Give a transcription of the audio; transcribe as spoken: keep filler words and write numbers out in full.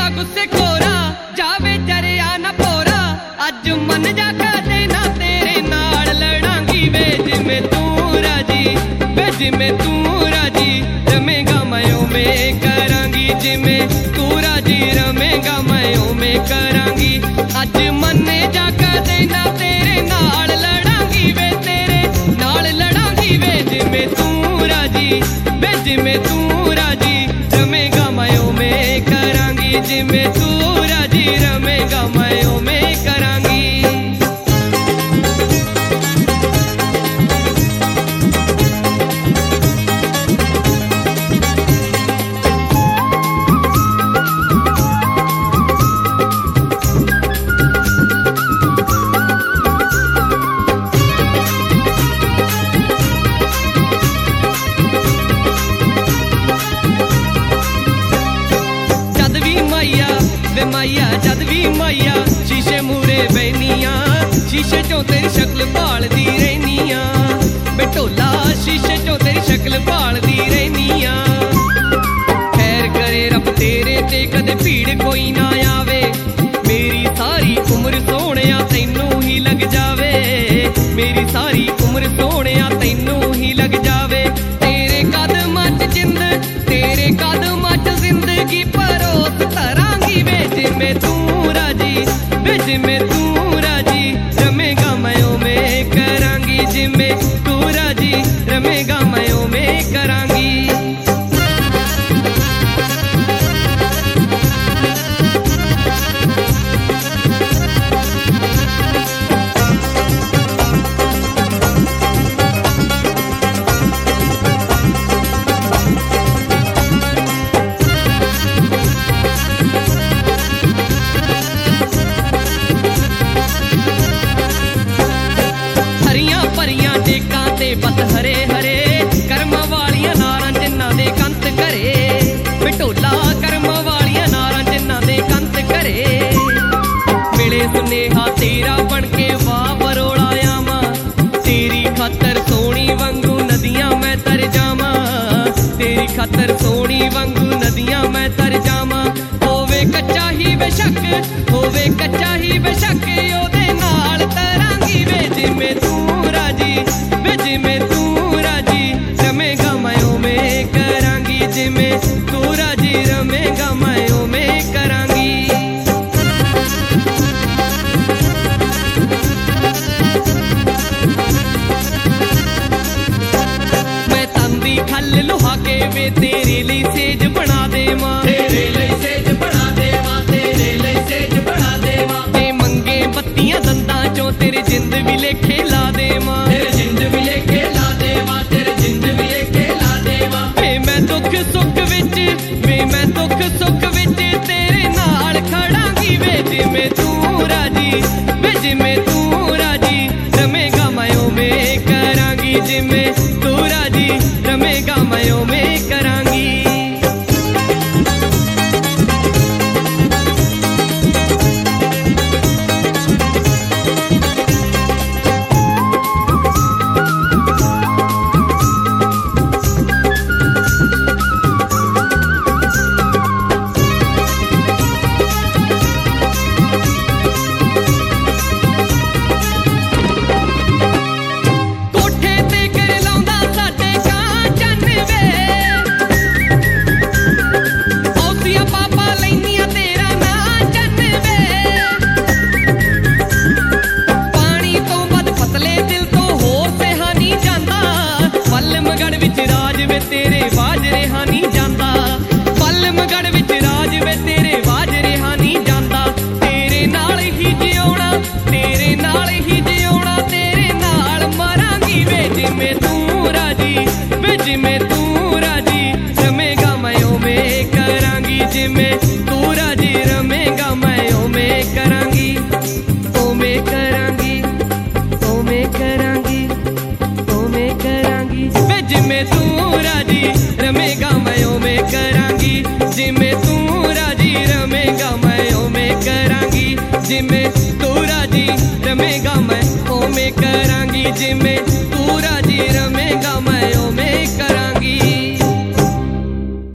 गुस्से खोरा जावे जरिया न पोरा अज मन जा कदे ना तेरे नाल लड़ांगी वे जिमें तू राजी वे जिमें तू राजी रमेगा मैं उमें करांगी जिमें तू राजी रमेगा मैं उमें करांगी अज मन जा कदे ना तेरे नाल लड़ांगी वे तेरे नाल लड़ांगी वे जिमें तू राजी वे जिमें तू राजी रमेगा मैं उमें करांगी जिमें तू राजी रमेगा मैं उमें करांगी। माइया जद भी माइया शीशे मूरे बैनिया शीशे चों तेरी शक्ल भालदी रहनिया बेटोला शीशे चों तेरी शक्ल भालदी रहनिया खैर करे रब तेरे ते कदे भीड़ कोई ना आवे मेरी सारी उम्र सोहणिया तैनू ही लग जावे मेरी सारी उम्र सोहणिया तैनू ही लग जावे तेरे कदमां च जिंद तेरे कदमां च जिंदगी परोस तरांगी वे जिमें तू राजी वे जिमें तू राजी रमेगा मैं उमें करांगी जिमें तू राजी रमेगा मैं उमें करांगी। बत हरे हरे कर्म वालियां नारां जिन्हां दे कंत करे बिटोला कर्म वालियां नारां जिन्हां दे कंत करे मिले सुनेहा तेरा बन के वाह बरोड़ा आवां तेरी खातर सोनी वांगू नदियां मैं तर जावां तेरी खातर सोनी वांगू नदियां मैं तर जावां होवे कच्चा ही बेशक होवे कच्चा ही बेशक ओदे नाल तरांगी वे जिमें तू राजी वे जिमें तू राजी रमेगा मैं उमें करांगी जिमें तू राजी रमेगा मैं उमें करांगी। मैं तंदी खल लुहा के वे तेरे लिए सेज बना देवां तेरे लिए सेज बना देवां तेरे लिए सेज बना देवां ते मंगे बत्तियां दंदां चों तेरे जिंद भी लेखे ला देवां तेरे जिंद भी लेखे ला देवां तेरे जिंद भी लेखे ला देवां वे मैं दुख सुख विच वे मैं दुख सुख विच तेरे नाल खड़ांगी वे जिमें तू राजी वे जिमें तू राजी रमेगा मैं उमें करांगी जिमें तू राजी रमेगा मैं उमें करांगी। तेरे बाज रेहा नहीं जांदा पलमगढ़ विच राज वे तेरे बाज रेहा नहीं जांदा तेरे नाल ही जिउणा तेरे नाल ही जिउणा तेरे नाल मरांगी वे जिमें तू राजी वे जिमें तू राजी रमेगा मैं उमें करांगी जिमें तू राजी रमेगा मैं उमें करांगी उमें करांगी उमें करांगी उमें करांगी वे जिमें तू राजी रमेगा मैं उमें करांगी जिमें तू राजी रमेगा मैं उमें करांगी जिमें तू राजी रमेगा मैं उमें करांगी जिमें तू राजी रमेगा